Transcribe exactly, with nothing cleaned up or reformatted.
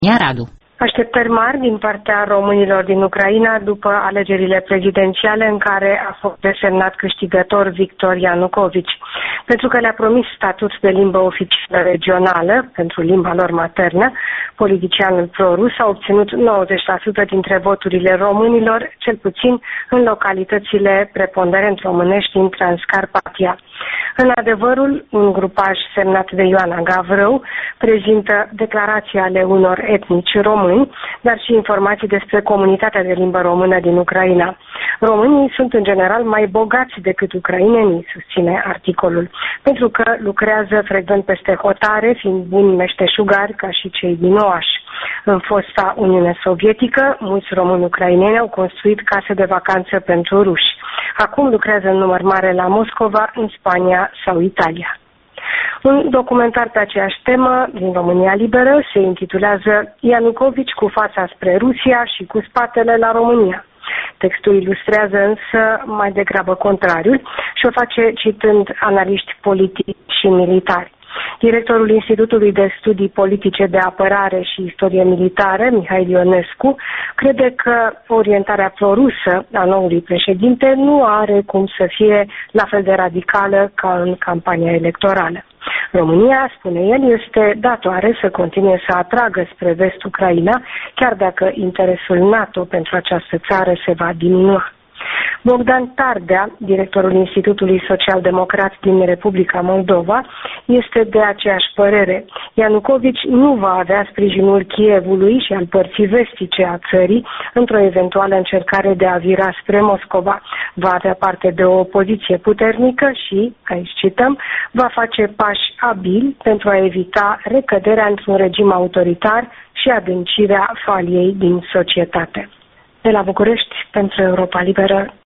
Radu. Așteptări mari din partea românilor din Ucraina după alegerile prezidențiale în care a fost desemnat câștigător Victor Ianucovici. Pentru că le-a promis statut de limbă oficială regională pentru limba lor maternă, politicianul pro-rus a obținut nouăzeci la sută dintre voturile românilor, cel puțin în localitățile preponderent românești din Transcarpatia. În adevărul, un grupaj semnat de Ioana Gavrău prezintă declarații ale unor etnici români, dar și informații despre comunitatea de limbă română din Ucraina. Românii sunt în general mai bogați decât ucrainenii, susține articolul, pentru că lucrează frecvent peste hotare, fiind buni meșteșugari ca și cei din oraș. În fosta Uniune Sovietică, mulți români ucraineni au construit case de vacanță pentru ruși. Acum lucrează în număr mare la Moscova, în Spania sau Italia. Un documentar pe aceeași temă din România Liberă se intitulează Ianucovici cu fața spre Rusia și cu spatele la România. Textul ilustrează însă mai degrabă contrariul și o face citând analiști politici și militari. Directorul Institutului de Studii Politice de Apărare și Istorie Militară, Mihail Ionescu, crede că orientarea prorusă a noului președinte nu are cum să fie la fel de radicală ca în campania electorală. România, spune el, este datoare să continue să atragă spre vest Ucraina, chiar dacă interesul NATO pentru această țară se va diminua. Bogdan Tardea, directorul Institutului Social-Democrat din Republica Moldova, este de aceeași părere. Ianucovici nu va avea sprijinul Kievului și al părții vestice a țării într-o eventuală încercare de a vira spre Moscova. Va avea parte de o opoziție puternică și, aici cităm, va face pași abili pentru a evita recăderea într-un regim autoritar și adâncirea faliei din societate. De la București, pentru Europa Liberă,